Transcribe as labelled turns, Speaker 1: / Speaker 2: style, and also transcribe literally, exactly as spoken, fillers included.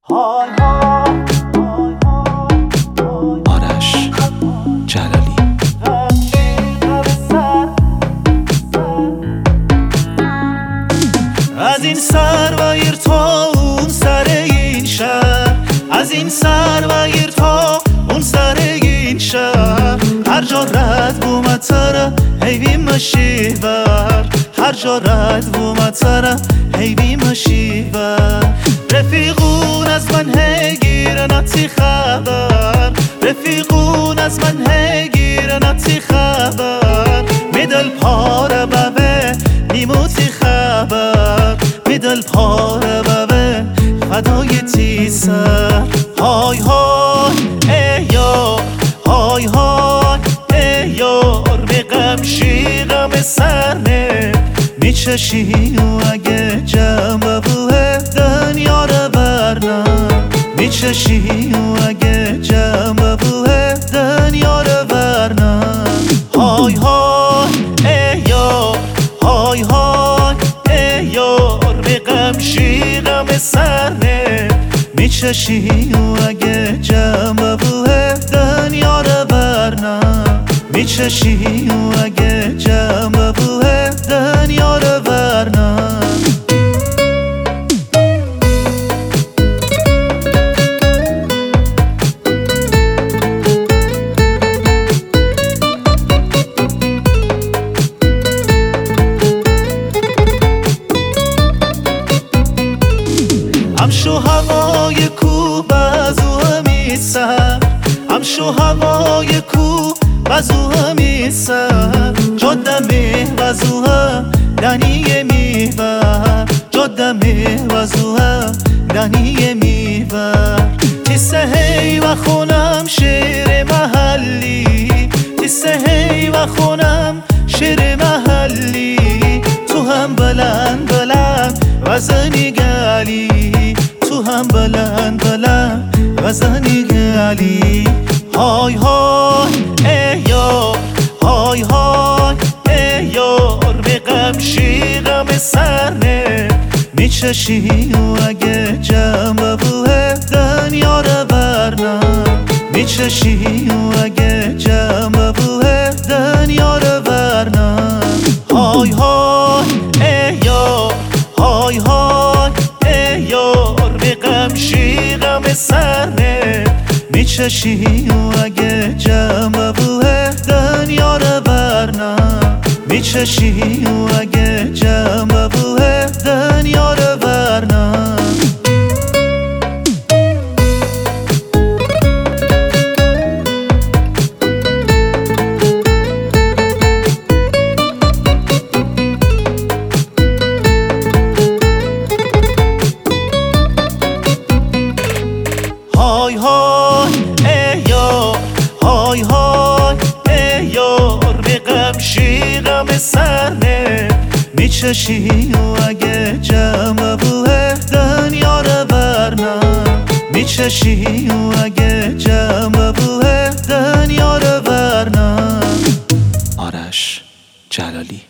Speaker 1: های های
Speaker 2: آرش جلالی.
Speaker 1: از این سر و ایر تا اون سر این شهر، از این سر و ایر تا اون سر این شهر، هر جا رد و مطره هیوی مشیور، هر جا رد و مطره هیوی مشیور. رفیقون از من هگیر نتی خبر، رفیقون از من هگیر نتی خبر، میدل پاره ببه نیموتی خبر، میدل پاره ببه فدای تی سر. های های ای یار، های های ای یار، به غمشی غم سرنه میچشی و اگه جمع بوه دنیا رو برنم، میچشی و اگه جمع بوه دنیا رو برنم. های های ای یار، های های ای یار، به غمشی غم سرنه میچشی و اگه جمع بوه دنیا رو برنم، میچشی و اگه جمع بوه دنیا رو برنم. همشو هوای کو بازو همی سر، همشو هوای کو بازو همی سر، جدمه بازو هم دنیه میبر، جدمه بازو هم دنیه میبر. تیسه هی و خونم شیر محلی، تیسه هی و خونم شیر محلی، تو هم بلند بلند وزنی گلی، تو هم بلند بلند وزنی گلی. های های ای یار، های های ای یار، به غمشی غم سرنه میچشی و اگه جمع بوه دنیا رو برنم، میچشی و اگه جمع بوه دنیا رو برنم. های های ای یار، های های ای یار، به غمشی غم سرنه میچشی و اگه جمع بوه دنیا رو برنم، میچشی و اگه جمع بوه دنیا رو برنم. های های ای یار، های های ای یار، به غمشی غم سرنه میچشی و اگه جمع بوه دنیا رو برنم، میچشی و اگه جمع بوه دنیا رو برنم.
Speaker 2: آرش جلالی.